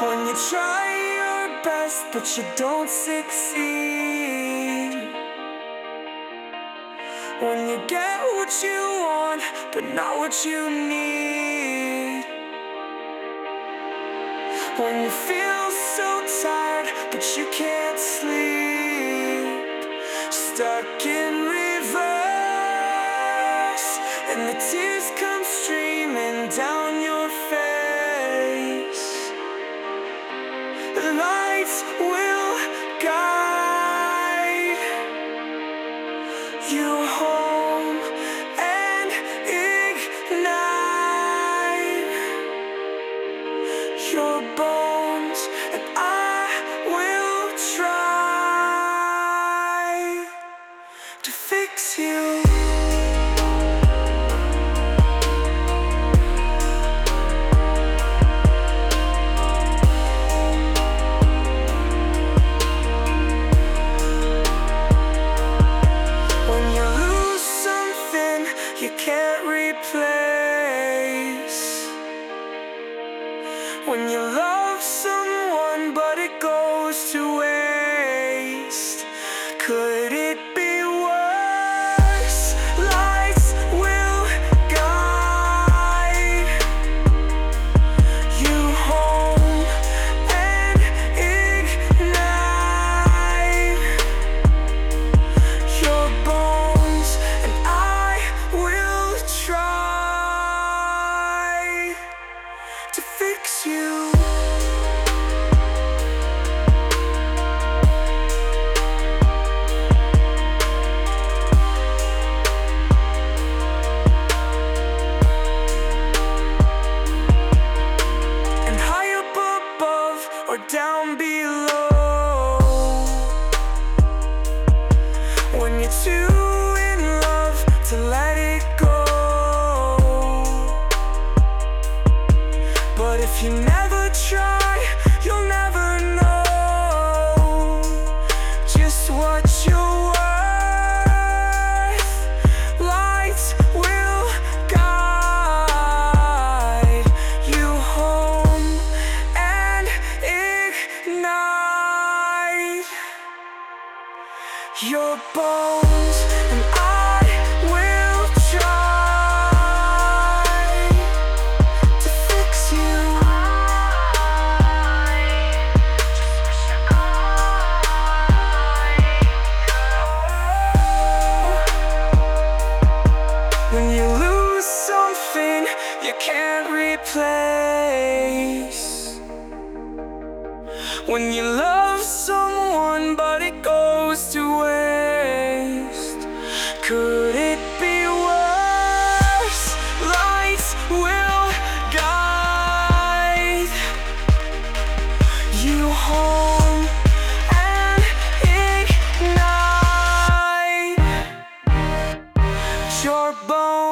When you try your best but you don't succeed. When you get what you want but not what you need. When you feel so tired but you can't sleep. Stuck in reverse, and the tears come streaming down your face. The lights will guide you home and ignite your bones, and I will try to fix you. When you lose something you can't replace. When you love someone but it goes to waste. Could it be worse? Lights will guide you home and ignite your bones, and I will try to fix you. Or down below, when you're too in love to let it go. But if you never try, you'll never know just what you're worth. Lights will guide you home and ignite your bones, and I will try to fix you. When you lose something you can't replace. When you love someone but it goes to waste. Could it be worse? Lights will guide you home and ignite your bones.